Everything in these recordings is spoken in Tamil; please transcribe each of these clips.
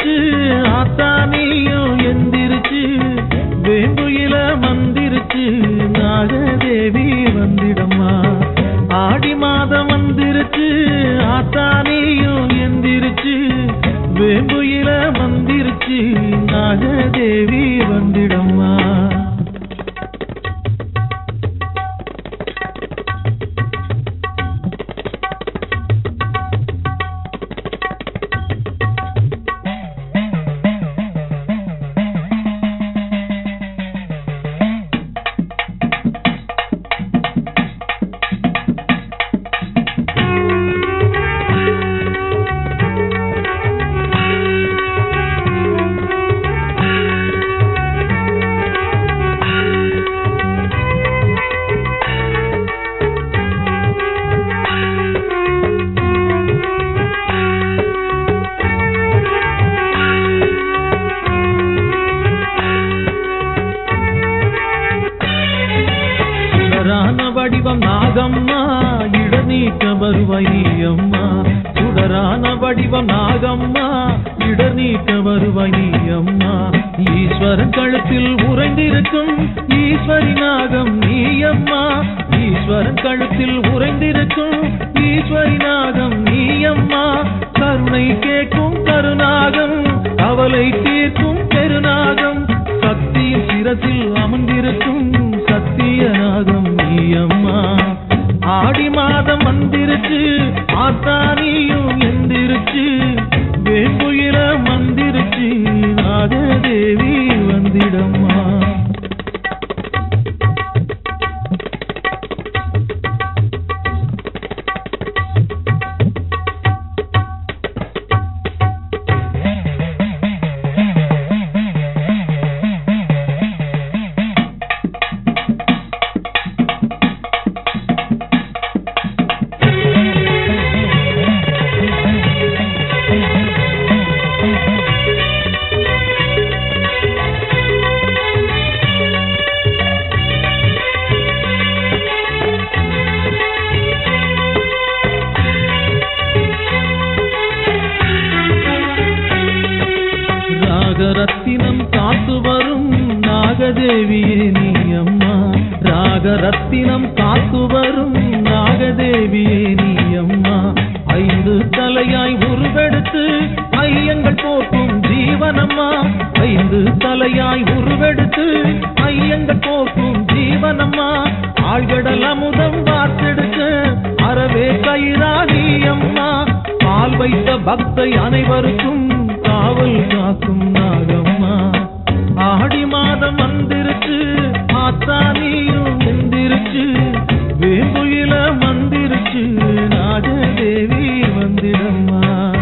வந்திருச்சு ஆத்தானியும் எந்திருச்சு வேம்புயில வந்திருச்சு நாகதேவி வந்திடம்மா ஆடி மாதம் வந்திருச்சு ஆத்தானியும் எந்திருச்சு வேம்புயில வந்திருச்சு நாகதேவி வந்திடம்மா வடிவம் நாகம்மா இடநீக்க வருவாயம்மா சுடரான வடிவம் நாகம்மா இடநீக்க வருவாயம்மா ஈஸ்வரன் கழுத்தில் உறைந்திருக்கும் ஈஸ்வரி நாகம் நீயம்மா ஈஸ்வரன் கழுத்தில் உறைந்திருக்கும் ஈஸ்வரி நாகம் நீயம்மா கருணை கேட்கும் கருநாகம் கவலை தீர்க்கும் பெருநாகம் சக்தியின் சிரசில் அமர்ந்திருக்கும் சத்தியநாகம் நீயம்மா ஆடி மாதம் வந்திருச்சு ஆத்தானியும் எந்திருச்சு வேம்புயில வந்திருச்சு நாகதேவி வந்திடம்மா ராகரத்தினம் காத்து வரும் நாகதேவியே நீயம்மா ராகரத்தினம் காத்து வரும் நாகதேவியே நீயம்மா ஐந்து தலையாய் உருவெடுத்து ஐயங்கள் போக்கும் ஜீவனம்மா ஐந்து தலையாய் உருவெடுத்து ஐயங்கள் போக்கும் ஜீவனம்மா ஆழ்கடல் அமுதம் வார்த்தெடுக்க அறவே கயிறா நீயம்மா பால் வைத்த பக்தை அனைவருக்கும் காவல் காக்கும் நாகம்மா ஆடி மாதம் வந்திருச்சு ஆத்தானியும் எந்திருச்சு வேம்புயில வந்திருச்சு நாகதேவி வந்திடம்மா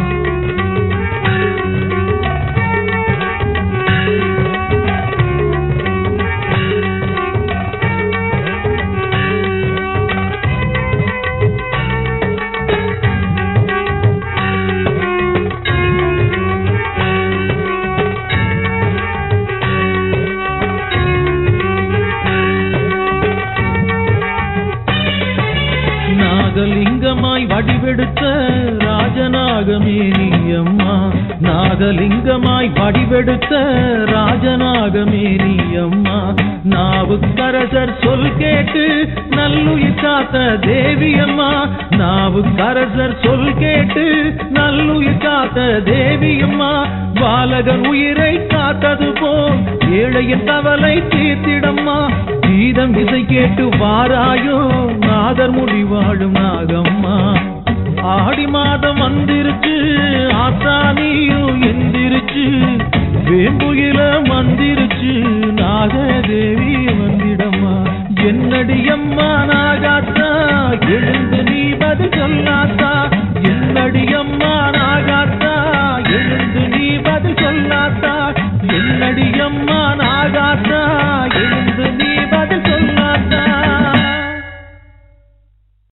நாகலிங்கமாய் வடிவெடுத்த ராஜநாகமே நீயம்மா நாகலிங்கமாய் வடிவெடுத்த ராஜநாகமே நீயம்மா நாவுக்கரசர் சொல் கேட்டு நல்லுயிர் காத்த தேவியம்மா நாவுக்கரசர் சொல் கேட்டு நல்லுயிர் காத்த தேவியம்மா பாலகன் உயிரை காத்தது போல் ஏழையின் கவலை தீர்த்திடம்மா கீதம் இசை கேட்டு வாராயோ நாதர் முடிவாழும் நாகம்மா ஆடி மாதம் வந்திருச்சு ஆத்தானியும் எந்திருச்சு வேம்புயில வந்திருச்சு நாகதேவி